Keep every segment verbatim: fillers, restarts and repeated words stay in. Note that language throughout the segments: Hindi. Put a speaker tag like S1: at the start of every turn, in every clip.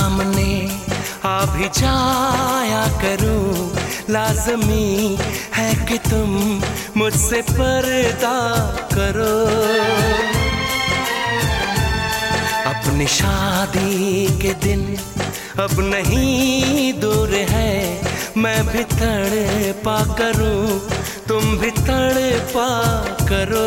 S1: सामने आ भी जाया करूं, लाज़मी है कि तुम मुझसे पर्दा करो। अपनी शादी के दिन अब नहीं दूर है, मैं भी तड़पा करूं, तुम भी तड़पा करो।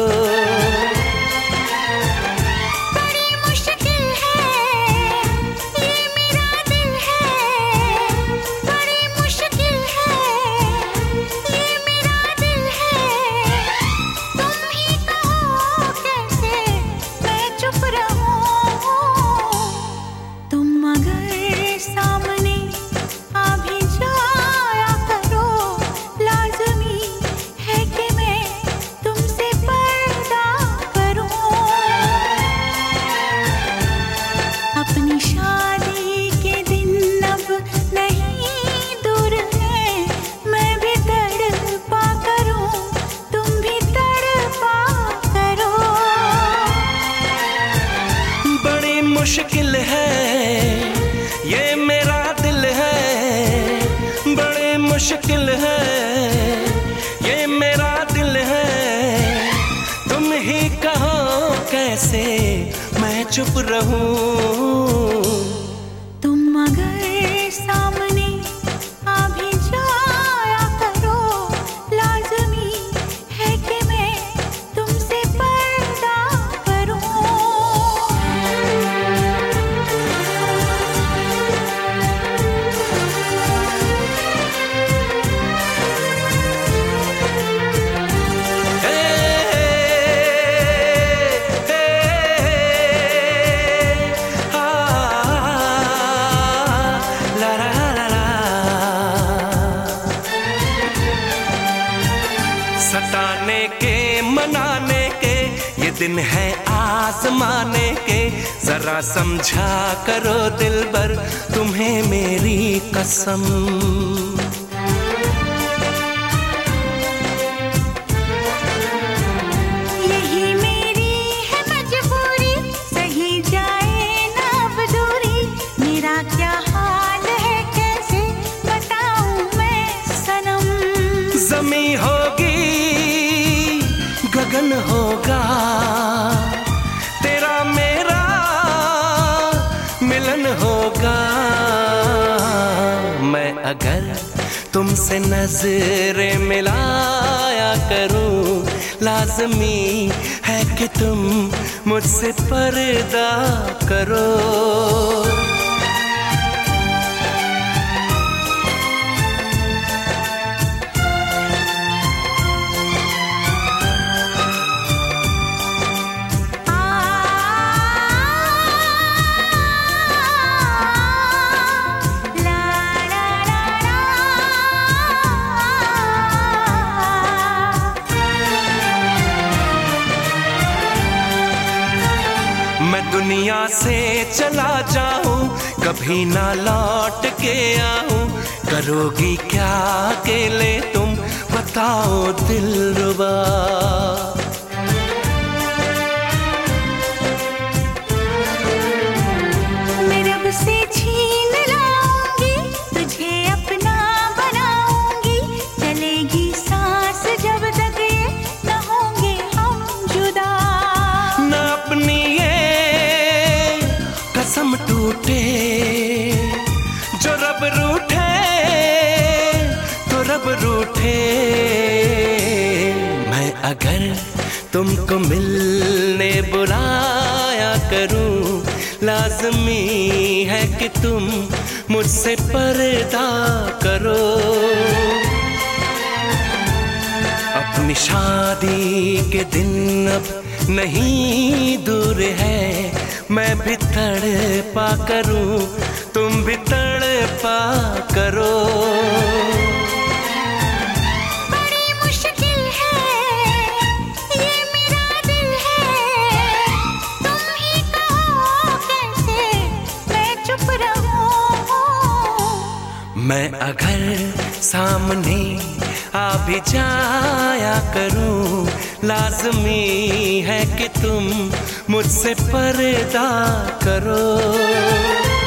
S1: मुश्किल है ये मेरा दिल है, बड़े मुश्किल है ये मेरा दिल है। तुम ही कहो कैसे मैं चुप रहूं।
S2: तुम अगर सामने आ भी जाया करो, लाज़मी है कि मैं तुमसे पर्दा करूं।
S1: सताने के मनाने के ये दिन है आजमाने के, जरा समझा करो दिलबर तुम्हें मेरी कसम।
S2: यही मेरी है मजबूरी, सही जाए ना अब दूरी, मेरा क्या हाल है कैसे बताऊं मैं सनम।
S1: ज़मीं होगी गगन होगा, तेरा मेरा मिलन होगा। मैं अगर तुमसे नजरें मिलाया करूं, लाज़मी है कि तुम मुझसे पर्दा करो। मैं दुनिया से चला जाऊं, कभी ना लौट के आऊं, करोगी क्या अकेले तुम बताओ दिलरुबा।
S2: मैं रब से छीन लाऊंगी, तुझे अपना बनाऊंगी, चलेगी सांस जब तक ये न होंगे हम जुदा।
S1: न अपनी कसम टूटे, जो रब रूठे तो रब रूठे। मैं अगर तुमको मिलने बुलाया करूं, लाज़मी है कि तुम मुझसे पर्दा करो। अपनी शादी के दिन अब नहीं दूर है, मैं भी तड़पा करूं, तुम भी तड़पा करो।
S2: बड़ी मुश्किल है ये मेरा दिल है, तुम ही कहो कैसे मैं चुप रहूं।
S1: मैं अगर सामने आ भी जाया करूं, लाज़मी है कि तुम मुझसे पर्दा करो।